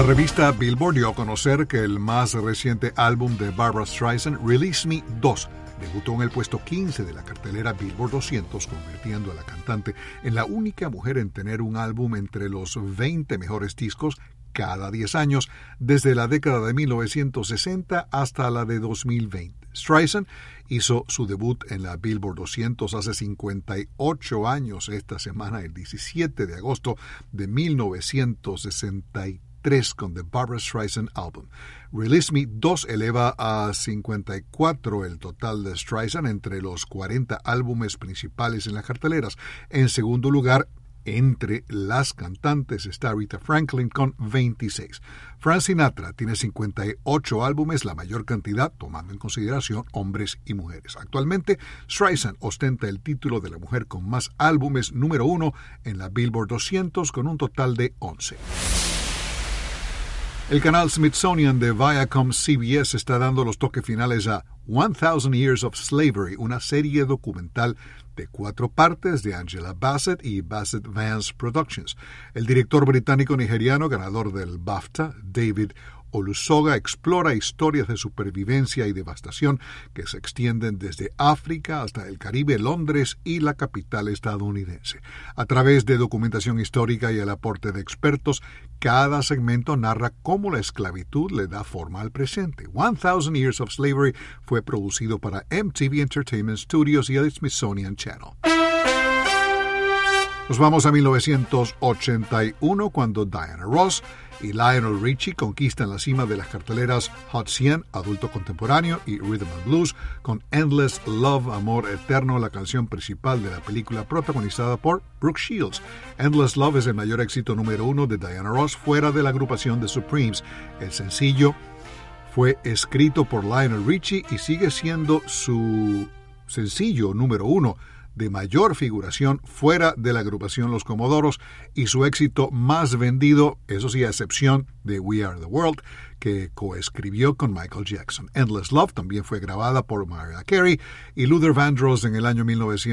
La revista Billboard dio a conocer que el más reciente álbum de Barbra Streisand, Release Me 2, debutó en el puesto 15 de la cartelera Billboard 200, convirtiendo a la cantante en la única mujer en tener un álbum entre los 20 mejores discos cada 10 años, desde la década de 1960 hasta la de 2020. Streisand hizo su debut en la Billboard 200 hace 58 años esta semana, el 17 de agosto de 1963, con The Barbra Streisand Album. Release Me 2 eleva a 54 el total de Streisand entre los 40 álbumes principales en las carteleras. En segundo lugar, entre las cantantes está Aretha Franklin con 26. Frank Sinatra tiene 58 álbumes, la mayor cantidad tomando en consideración hombres y mujeres. Actualmente, Streisand ostenta el título de la mujer con más álbumes número 1 en la Billboard 200 con un total de 11. El canal Smithsonian de Viacom CBS está dando los toques finales a 1000 Years of Slavery, una serie documental de 4 partes de Angela Bassett y Bassett Vance Productions. El director británico-nigeriano ganador del BAFTA, David Olusoga, explora historias de supervivencia y devastación que se extienden desde África hasta el Caribe, Londres y la capital estadounidense. A través de documentación histórica y el aporte de expertos, cada segmento narra cómo la esclavitud le da forma al presente. 1000 Years of Slavery fue producido para MTV Entertainment Studios y el Smithsonian Channel. Nos vamos a 1981, cuando Diana Ross y Lionel Richie conquistan la cima de las carteleras Hot 100, Adulto Contemporáneo y Rhythm and Blues, con Endless Love, Amor Eterno, la canción principal de la película protagonizada por Brooke Shields. Endless Love es el mayor éxito número 1 de Diana Ross fuera de la agrupación The Supremes. El sencillo fue escrito por Lionel Richie y sigue siendo su sencillo número 1 de mayor figuración fuera de la agrupación Los Comodoros y su éxito más vendido, eso sí, a excepción de We Are the World, que coescribió con Michael Jackson. Endless Love también fue grabada por Mariah Carey y Luther Vandross en el año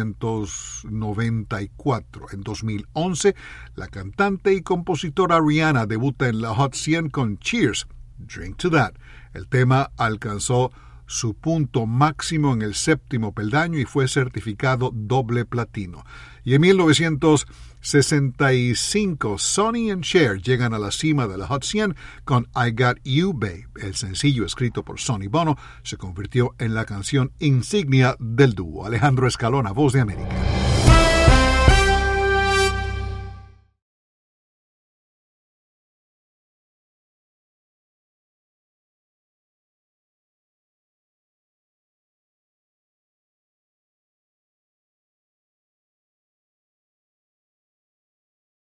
1994. En 2011, la cantante y compositora Rihanna debuta en la Hot 100 con Cheers, Drink to That. El tema alcanzó su punto máximo en el 7º peldaño y fue certificado doble platino. Y en 1965, Sonny and Cher llegan a la cima de la Hot 100 con I Got You, Babe. El sencillo, escrito por Sonny Bono, se convirtió en la canción insignia del dúo. Alejandro Escalona, Voz de América.